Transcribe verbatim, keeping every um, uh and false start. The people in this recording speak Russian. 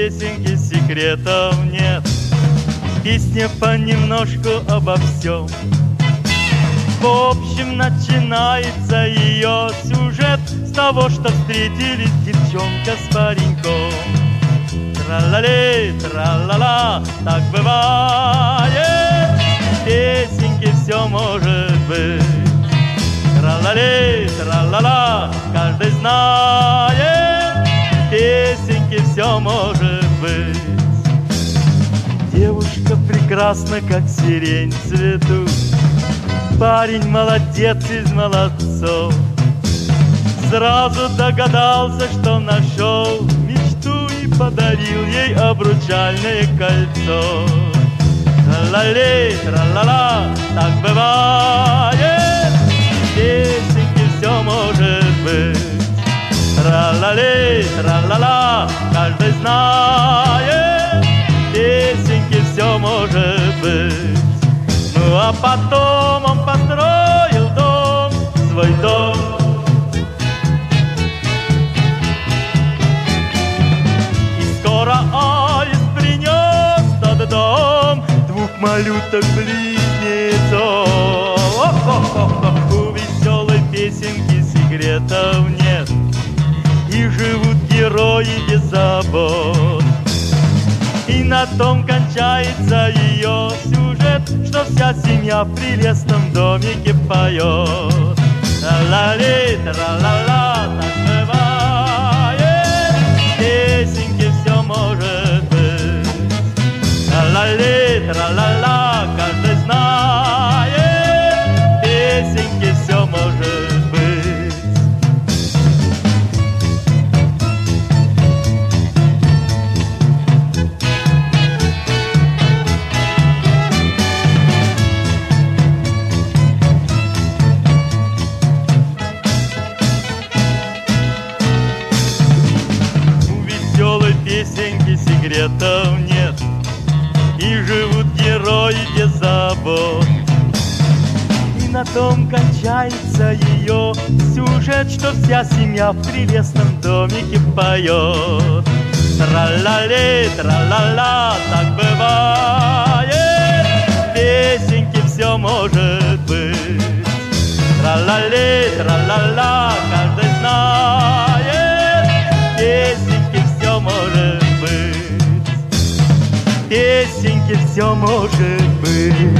песенки секретов нет. Песня понемножку обо всем. В общем, начинается ее сюжет с того, что встретились девчонка с пареньком. Тра-ла-лей, тра-ла-ла, так бывает, в песенке все может быть. Тра-ла-лей, тра-ла-ла, каждый знает, в песенке все может быть. Девушка прекрасна, как сирень в цвету, парень молодец из молодцов. Сразу догадался, что нашел мечту и подарил ей обручальное кольцо. Тра-ла-лей, тра-ла-ла, так бывает, в песенке все может быть. Тра-ла-лей, тра-ла-ла, каждый знает, в песенке все может быть. Ну а потом он построил дом, свой дом. И скоро аист принес в тот дом двух малюток-близнецов. У веселой песенки секретов нет, и живут герои без забот. И на том кончается ее сюжет, что вся семья в прелестном домике поет. Тра-ла-лей, тра-ла-ла, так бывает, в песенке все может быть. Тра-ла-лей, тра-ла-ла, каждый знает, в песенке все может быть. Песенки секретов нет, и живут герои без забот. И на том кончается ее сюжет, что вся семья в прелестном домике поет. Тра-ла-лей, тра-ла-ла, так бывает, в песенке все может быть. Тра-ла-лей, тра-ла-ла, каждый знает, в песенке все может быть. В песенке все может быть.